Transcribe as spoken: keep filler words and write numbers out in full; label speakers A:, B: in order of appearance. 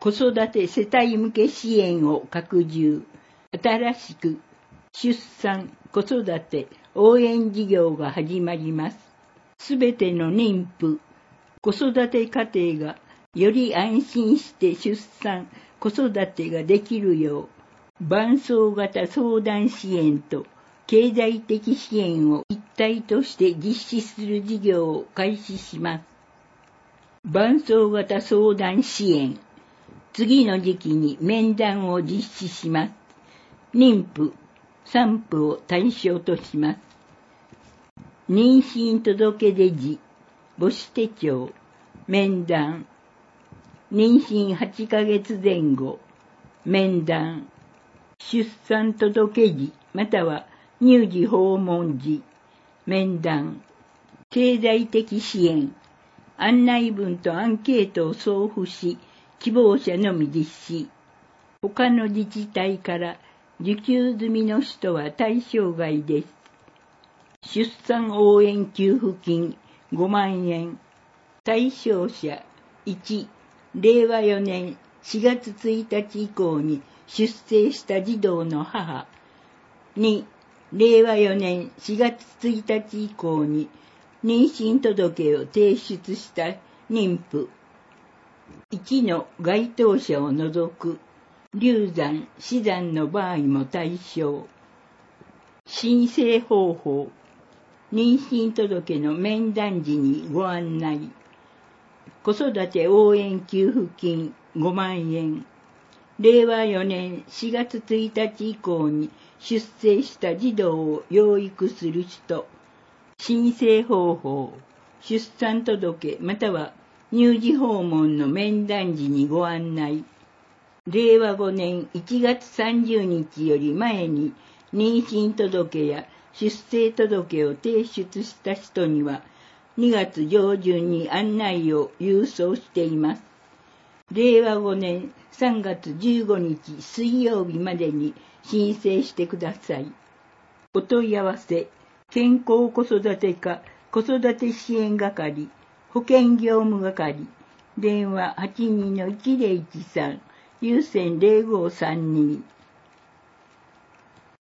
A: 子育て世帯向け支援を拡充。新しく出産・子育て応援事業が始まります。すべての妊婦、子育て家庭がより安心して出産・子育てができるよう、伴走型相談支援と経済的支援を一体として実施する事業を開始します。伴走型相談支援。次の時期に面談を実施します。妊婦、産婦を対象とします。妊娠届出時、母子手帳、面談。妊娠はちかげつぜん後、面談。出産届時、または乳児訪問時、面談。経済的支援。案内文とアンケートを送付し、希望者のみ実施。他の自治体から受給済みの人は対象外です。出産応援給付金ごまんえん。対象者いち、れいわよねんしがつついたち以降に出生した児童の母。に、れいわよねんしがつついたち以降に妊娠届を提出した妊婦。いちの該当者を除く流産・死産の場合も対象。申請方法。妊娠届の面談時にご案内。子育て応援給付金ごまんえん。れいわよねんしがつついたち以降に出生した児童を養育する人。申請方法。出産届または乳児訪問の面談時にご案内。れいわごねんいちがつさんじゅうにちより前に妊娠届や出生届を提出した人にはにがつ上旬に案内を郵送しています。れいわごねんさんがつじゅうごにち水曜日までに申請してください。お問い合わせ、健康子育て課子育て支援係、保健業務係、電話 はちにーのいちぜろいちさん、有線ぜろごさんに。